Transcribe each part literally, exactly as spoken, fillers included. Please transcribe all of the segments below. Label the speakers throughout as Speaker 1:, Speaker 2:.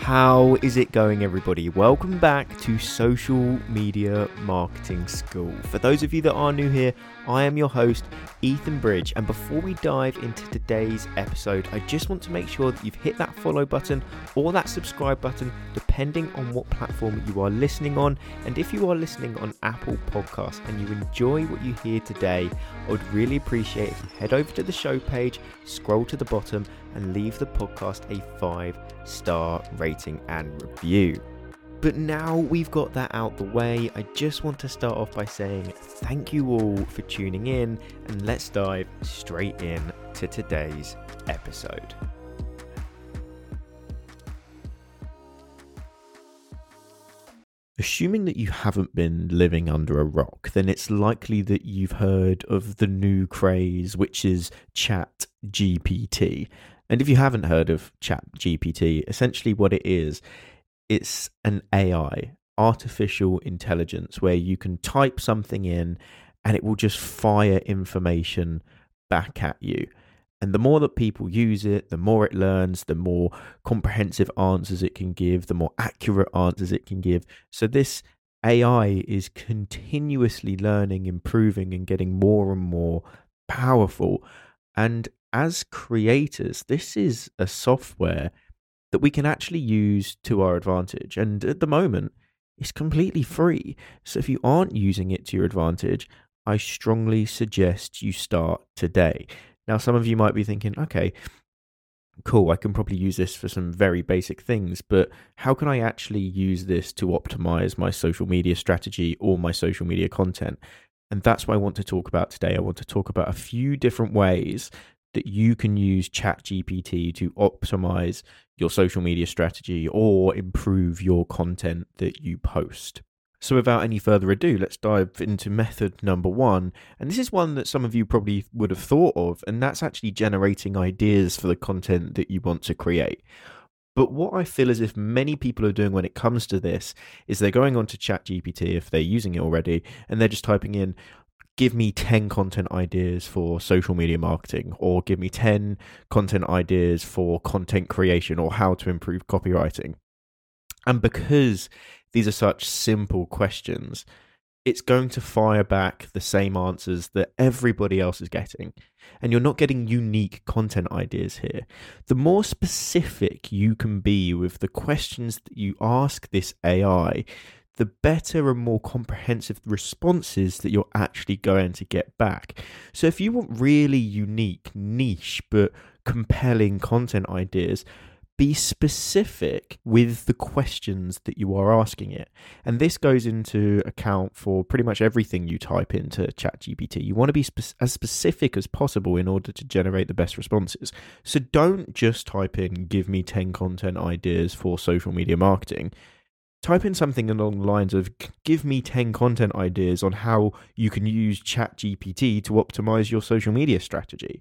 Speaker 1: How is it going, everybody? Welcome back to Social Media Marketing School. For those of you that are new here, I am your host, Ethan Bridge, and before we dive into today's episode, I just want to make sure that you've hit that follow button or that subscribe button, depending on what platform you are listening on. And if you are listening on Apple Podcasts and you enjoy what you hear today, I would really appreciate if you head over to the show page, scroll to the bottom, and leave the podcast a five-star rating and review. But now we've got that out the way, I just want to start off by saying thank you all for tuning in, and let's dive straight in to today's episode. Assuming that you haven't been living under a rock, then it's likely that you've heard of the new craze, which is Chat G P T. And if you haven't heard of Chat G P T, essentially what it is, it's an A I, artificial intelligence, where you can type something in and it will just fire information back at you. And the more that people use it, the more it learns, the more comprehensive answers it can give, the more accurate answers it can give. So this A I is continuously learning, improving, and getting more and more powerful. And as creators, this is a software that we can actually use to our advantage. And at the moment, it's completely free. So if you aren't using it to your advantage, I strongly suggest you start today. Now, some of you might be thinking, okay, cool, I can probably use this for some very basic things, but how can I actually use this to optimize my social media strategy or my social media content? And that's what I want to talk about today. I want to talk about a few different ways that you can use Chat G P T to optimize your social media strategy or improve your content that you post. So without any further ado, let's dive into method number one. And this is one that some of you probably would have thought of, and that's actually generating ideas for the content that you want to create. But what I feel as if many people are doing when it comes to this is they're going on to Chat G P T if they're using it already, and they're just typing in, give me ten content ideas for social media marketing, or give me ten content ideas for content creation, or how to improve copywriting. And because these are such simple questions, it's going to fire back the same answers that everybody else is getting. And you're not getting unique content ideas here. The more specific you can be with the questions that you ask this A I, the better and more comprehensive responses that you're actually going to get back. So if you want really unique, niche, but compelling content ideas, be specific with the questions that you are asking it. And this goes into account for pretty much everything you type into Chat G P T. You want to be spe- as specific as possible in order to generate the best responses. So don't just type in, give me ten content ideas for social media marketing. Type in something along the lines of, give me ten content ideas on how you can use Chat G P T to optimize your social media strategy.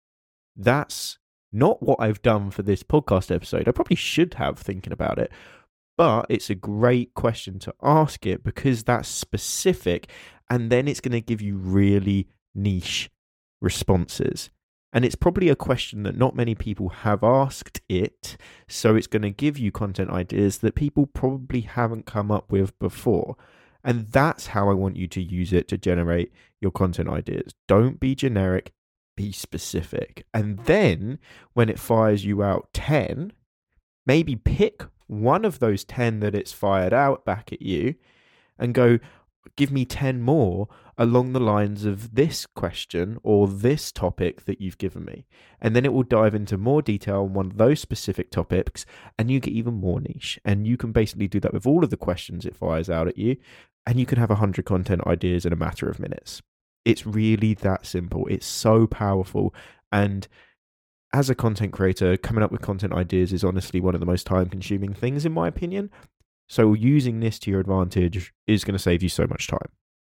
Speaker 1: That's not what I've done for this podcast episode. I probably should have, thinking about it, but it's a great question to ask it because that's specific, and then it's going to give you really niche responses. And it's probably a question that not many people have asked it, so it's going to give you content ideas that people probably haven't come up with before. And that's how I want you to use it to generate your content ideas. Don't be generic, be specific. And then when it fires you out ten, maybe pick one of those ten that it's fired out back at you and go, give me ten more along the lines of this question or this topic that you've given me. And then it will dive into more detail on one of those specific topics, and you get even more niche. And you can basically do that with all of the questions it fires out at you, and you can have one hundred content ideas in a matter of minutes. It's really that simple. It's so powerful. And as a content creator, coming up with content ideas is honestly one of the most time-consuming things, in my opinion. So using this to your advantage is going to save you so much time.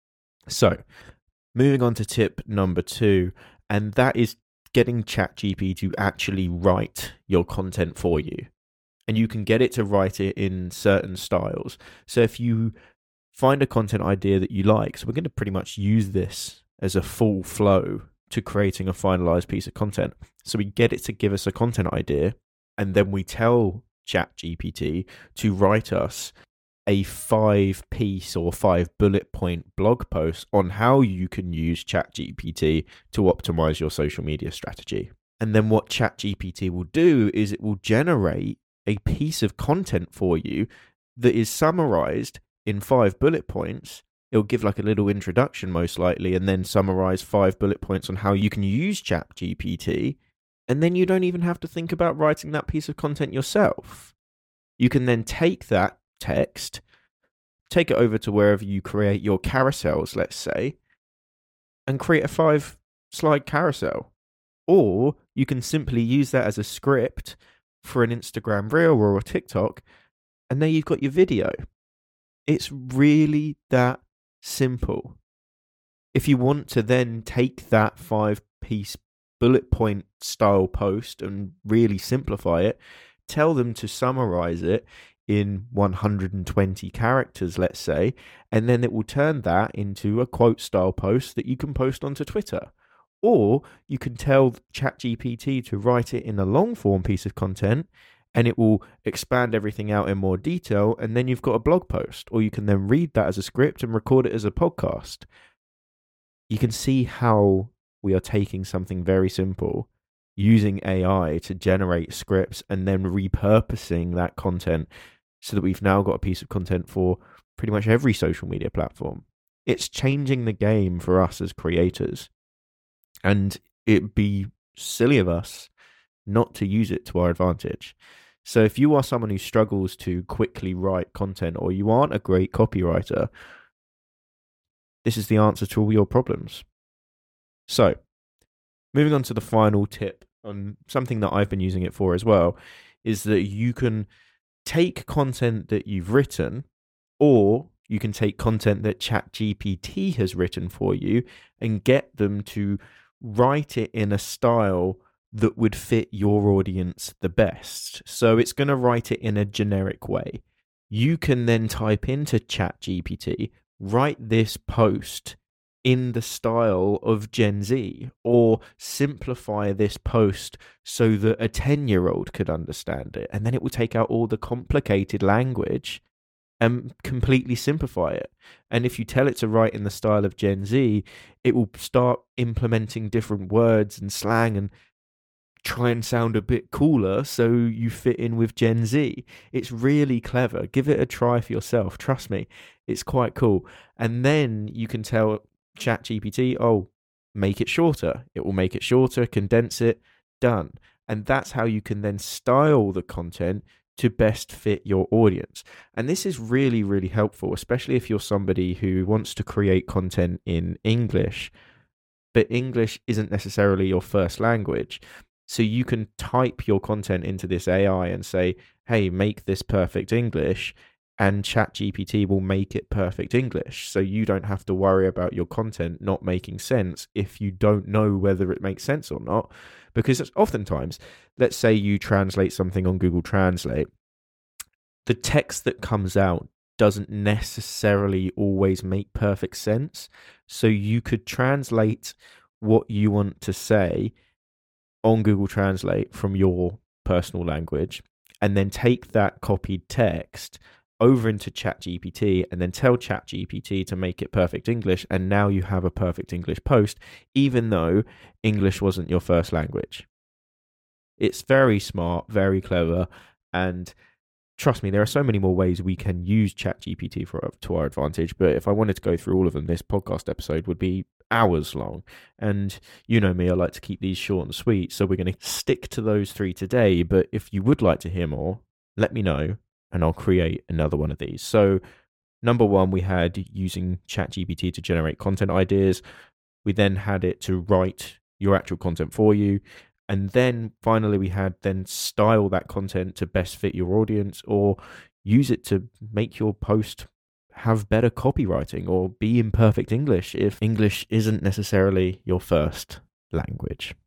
Speaker 1: So moving on to tip number two, and that is getting ChatGPT to actually write your content for you. And you can get it to write it in certain styles. So if you find a content idea that you like, so we're going to pretty much use this as a full flow to creating a finalized piece of content. So we get it to give us a content idea, and then we tell ChatGPT to write us a five piece or five bullet point blog post on how you can use ChatGPT to optimize your social media strategy. And then what ChatGPT will do is it will generate a piece of content for you that is summarized in five bullet points. It'll give like a little introduction most likely, and then summarize five bullet points on how you can use ChatGPT. And then you don't even have to think about writing that piece of content yourself. You can then take that text, take it over to wherever you create your carousels, let's say, and create a five slide carousel. Or you can simply use that as a script for an Instagram reel or a TikTok, and there you've got your video. It's really that simple. If you want to then take that five piece bullet point style post and really simplify it, tell them to summarize it in one hundred twenty characters, let's say, and then it will turn that into a quote style post that you can post onto Twitter. Or you can tell ChatGPT to write it in a long form piece of content, and it will expand everything out in more detail, and then you've got a blog post. Or you can then read that as a script and record it as a podcast. You can see how we are taking something very simple, using A I to generate scripts and then repurposing that content so that we've now got a piece of content for pretty much every social media platform. It's changing the game for us as creators. And it'd be silly of us not to use it to our advantage. So if you are someone who struggles to quickly write content, or you aren't a great copywriter, this is the answer to all your problems. So, moving on to the final tip on something that I've been using it for as well, is that you can take content that you've written, or you can take content that ChatGPT has written for you and get them to write it in a style that would fit your audience the best. So it's going to write it in a generic way. You can then type into ChatGPT, write this post in the style of Gen Z, or simplify this post so that a ten-year-old could understand it. And then it will take out all the complicated language and completely simplify it. And if you tell it to write in the style of Gen Z, it will start implementing different words and slang and try and sound a bit cooler so you fit in with Gen Z. It's really clever. Give it a try for yourself. Trust me, it's quite cool. And then you can tell ChatGPT, oh, make it shorter. It will make it shorter, condense it, done. And that's how you can then style the content to best fit your audience. And this is really, really helpful, especially if you're somebody who wants to create content in English, but English isn't necessarily your first language. So you can type your content into this A I and say, hey, make this perfect English, and ChatGPT will make it perfect English. So you don't have to worry about your content not making sense if you don't know whether it makes sense or not. Because oftentimes, let's say you translate something on Google Translate, the text that comes out doesn't necessarily always make perfect sense. So you could translate what you want to say on Google Translate from your personal language, and then take that copied text over into ChatGPT and then tell ChatGPT to make it perfect English, and now you have a perfect English post, even though English wasn't your first language. It's very smart, very clever, and trust me, there are so many more ways we can use ChatGPT for to our advantage, but if I wanted to go through all of them, this podcast episode would be hours long. And you know me, I like to keep these short and sweet, so we're going to stick to those three today. But if you would like to hear more, let me know, and I'll create another one of these. So number one, we had using ChatGPT to generate content ideas. We then had it to write your actual content for you. And then finally, we had then style that content to best fit your audience, or use it to make your post have better copywriting or be in perfect English if English isn't necessarily your first language.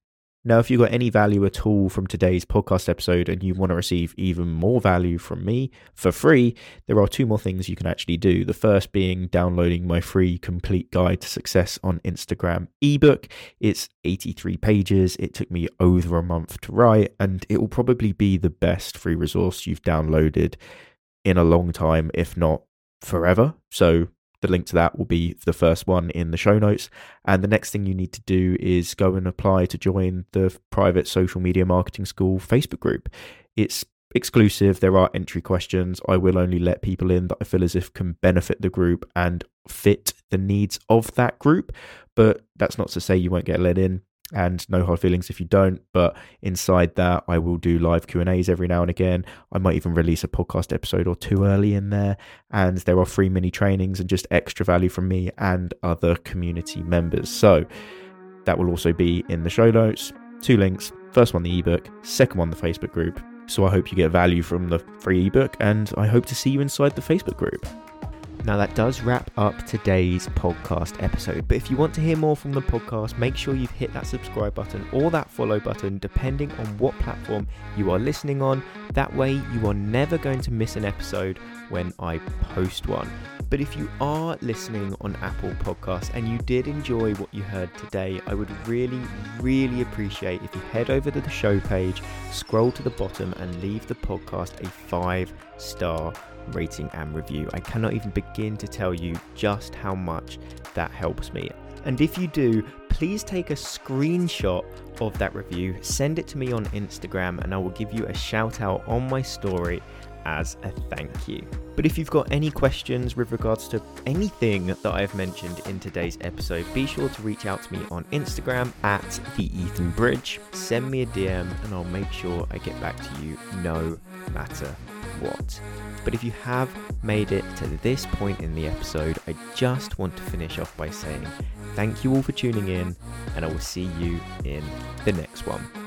Speaker 1: Now, if you got any value at all from today's podcast episode and you want to receive even more value from me for free, there are two more things you can actually do. The first being downloading my free Complete Guide to Success on Instagram ebook. It's eighty-three pages. It took me over a month to write, and it will probably be the best free resource you've downloaded in a long time, if not forever. So the link to that will be the first one in the show notes. And the next thing you need to do is go and apply to join the private social media marketing school Facebook group. It's exclusive. There are entry questions. I will only let people in that I feel as if can benefit the group and fit the needs of that group. But that's not to say you won't get let in. And no hard feelings if you don't, but inside that I will do live Q and A's every now and again. I might even release a podcast episode or two early in there, and there are free mini trainings and just extra value from me and other community members. So that will also be in the show notes. Two links, first one the ebook, second one the Facebook group. So I hope you get value from the free ebook, and I hope to see you inside the Facebook group. Now that does wrap up today's podcast episode, but if you want to hear more from the podcast, make sure you've hit that subscribe button or that follow button depending on what platform you are listening on. That way you are never going to miss an episode when I post one. But if you are listening on Apple Podcasts and you did enjoy what you heard today, I would really, really appreciate if you head over to the show page, scroll to the bottom and leave the podcast a five-star rating and review. I cannot even begin to tell you just how much that helps me. And if you do, please take a screenshot of that review, send it to me on Instagram, and I will give you a shout out on my story as a thank you. But if you've got any questions with regards to anything that I've mentioned in today's episode, be sure to reach out to me on Instagram at the Ethan Bridge. Send me a D M and I'll make sure I get back to you no matter what. But if you have made it to this point in the episode, I just want to finish off by saying thank you all for tuning in, and I will see you in the next one.